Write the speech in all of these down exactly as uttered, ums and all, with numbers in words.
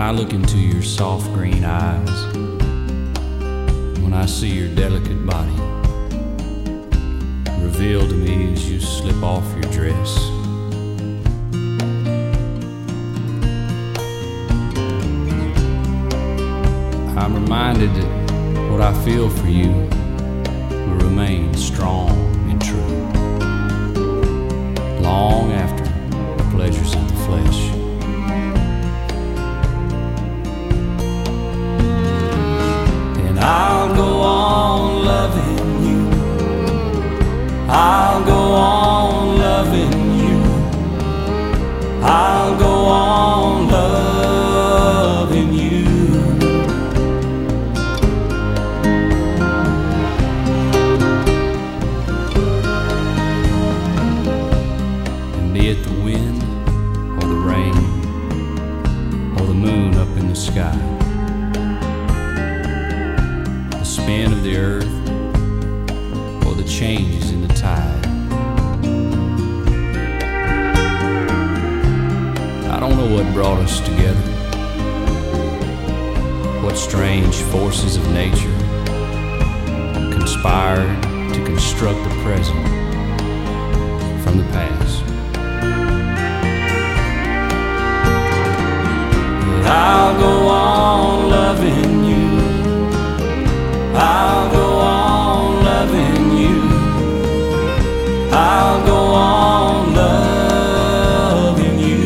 I look into your soft green eyes, when I see your delicate body revealed to me as you slip off your dress, I'm reminded that what I feel for you will remain strong and true long after the pleasures of the flesh. And I'll go on loving you, I'll go on loving you, I'll go on loving you. And be it the wind or the rain or the moon up in the sky, the spin of the earth or the changes in the tide, I don't know what brought us together, what strange forces of nature conspired to construct the present from the past. But I'll go on loving you, I'll go on loving you, I'll go on loving you.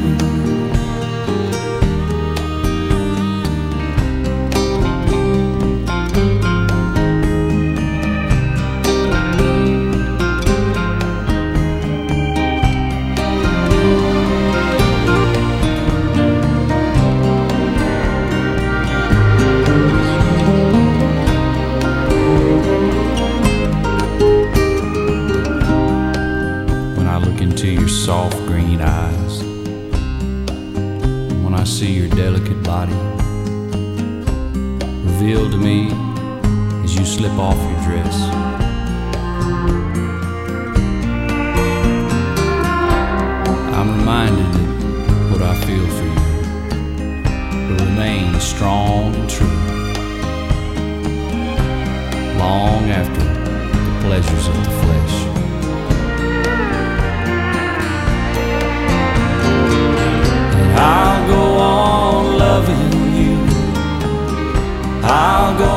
Into your soft green eyes, when I see your delicate body revealed to me as you slip off your dress, I'm reminded that what I feel for you will remain strong and true long after the pleasures of the flesh. I'll go on loving you, I'll go